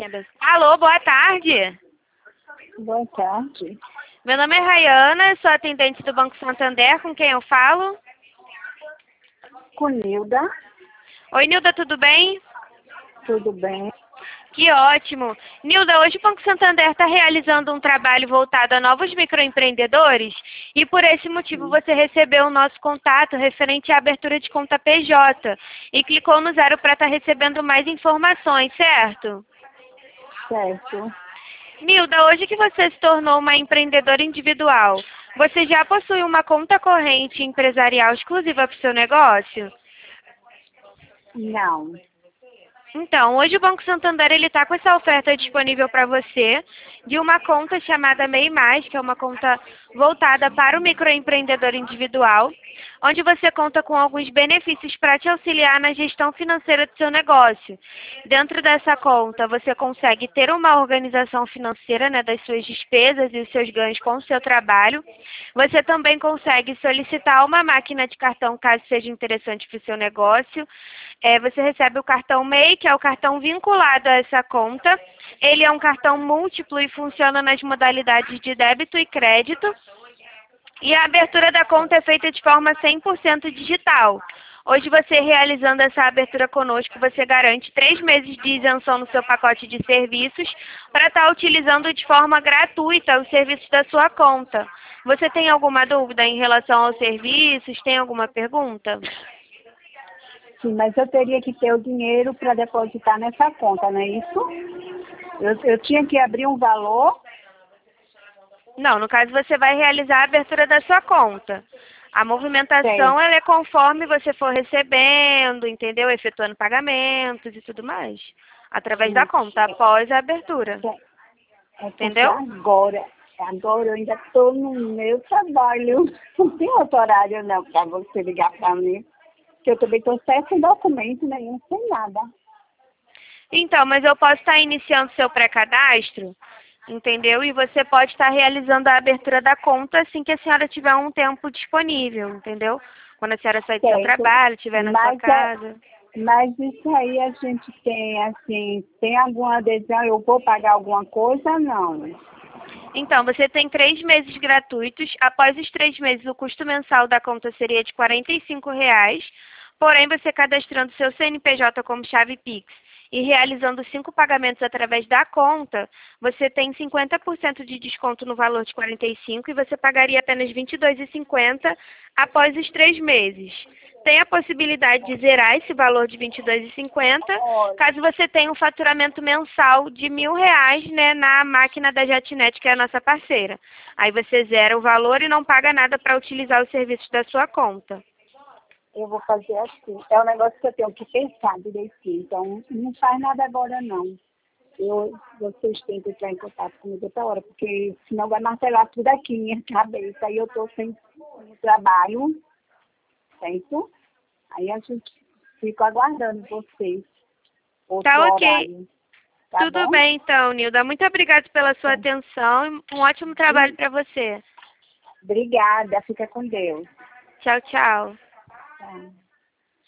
atenda. Alô, boa tarde. Boa tarde. Meu nome é Rayana, sou atendente do Banco Santander, com quem eu falo? Com Nilda, Oi, Nilda, tudo bem? tudo bem? Que ótimo. Nilda, hoje o Banco Santander está realizando um trabalho voltado a novos microempreendedores e por esse motivo você recebeu o nosso contato referente à abertura de conta PJ e clicou no 0 para estar recebendo mais informações, certo? Certo. Nilda, hoje que você se tornou uma empreendedora individual, você já possui uma conta corrente empresarial exclusiva para o seu negócio? Não. Então, hoje o Banco Santander ele está com essa oferta disponível para você de uma conta chamada MEI+, que é uma conta voltada para o microempreendedor individual, onde você conta com alguns benefícios para te auxiliar na gestão financeira do seu negócio. Dentro dessa conta, você consegue ter uma organização financeira, né, das suas despesas e os seus ganhos com o seu trabalho. Você também consegue solicitar uma máquina de cartão, caso seja interessante para o seu negócio. Você recebe o cartão MEI, que é o cartão vinculado a essa conta. Ele é um cartão múltiplo e funciona nas modalidades de débito e crédito. E a abertura da conta é feita de forma 100% digital. Hoje você realizando essa abertura conosco, você garante 3 meses de isenção no seu pacote de serviços para estar utilizando de forma gratuita os serviços da sua conta. Você tem alguma dúvida em relação aos serviços? Tem alguma pergunta? Sim, mas eu teria que ter o dinheiro para depositar nessa conta, não é isso? Eu tinha que abrir um valor. Não, no caso você vai realizar a abertura da sua conta. A movimentação ela é conforme você for recebendo, entendeu? Efetuando pagamentos e tudo mais. Através da conta, após a abertura. Entendeu? Agora eu ainda estou no meu trabalho. Não tem outro horário não para você ligar para mim. Porque eu também estou sem documento nenhum, sem nada. Então, mas eu posso estar iniciando seu pré-cadastro, entendeu? E você pode estar realizando a abertura da conta assim que a senhora tiver um tempo disponível, entendeu? Quando a senhora sair do seu trabalho, estiver na sua casa. Mas isso aí a gente tem, assim, tem alguma adesão? Eu vou pagar alguma coisa? Não. Então, você tem 3 meses gratuitos. Após os 3 meses, o custo mensal da conta seria de R$ 45. Porém, você cadastrando seu CNPJ como chave Pix e realizando 5 pagamentos através da conta, você tem 50% de desconto no valor de 45 e você pagaria apenas R$ 22,50 após os 3 meses. Tem a possibilidade de zerar esse valor de R$ 22,50, caso você tenha um faturamento mensal de R$ 1.000, né, na máquina da Jatnet, que é a nossa parceira. Aí você zera o valor e não paga nada para utilizar os serviços da sua conta. Eu vou fazer assim. É um negócio que eu tenho que pensar direitinho. Então, não faz nada agora, não. Vocês têm que entrar em contato comigo outra hora, porque senão vai martelar tudo aqui, minha cabeça. Aí eu estou sem trabalho, certo? Aí a gente fica aguardando vocês. Tá ok. Horário. Tá Tudo bom? bem, então, Nilda. Muito obrigada pela sua atenção e um ótimo trabalho para você. Obrigada. Fica com Deus. Tchau, tchau. Tchau.